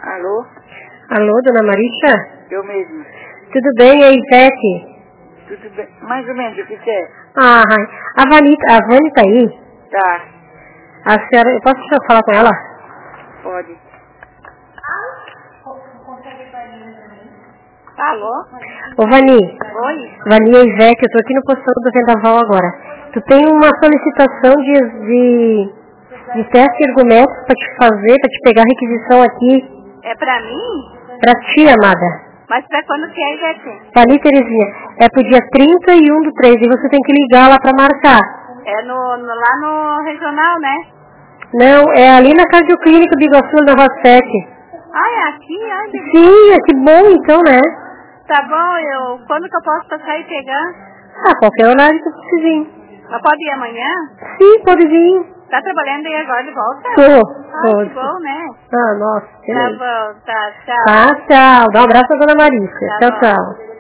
Alô? Alô, dona Marícia? Eu mesmo. Tudo bem, aí, Ivete? Tudo bem? Mais ou menos, o que é? Ah, a Vani tá aí? Tá, A senhora, eu posso falar com ela? pode. Alô? Ô, Vani. Oi? Vani e Ivete, eu tô aqui no postão do Vendaval agora. Tu tem uma solicitação de teste ergométrico pra te fazer, pra te pegar a requisição aqui É pra mim? pra ti, amada. Mas pra quando que é, Ivete? Vani Terezinha, é pro dia 31/3 e você tem que ligar lá pra marcar. É lá no regional, né? Não, é ali na Cardioclínica Biguaçu, na Rua 7. Ah, é aqui? Ai, que... Sim, que bom então, né? Tá bom, quando que eu posso passar e pegar? Ah, qualquer horário que você vir. Mas pode ir amanhã? Sim, pode vir. Tá trabalhando aí agora de volta? Tô. Que bom, né? Ah, nossa. Tá bom, tá, tchau. Tá, tchau. Dá um abraço à dona Marícia. Tá Tchau, bom. tchau.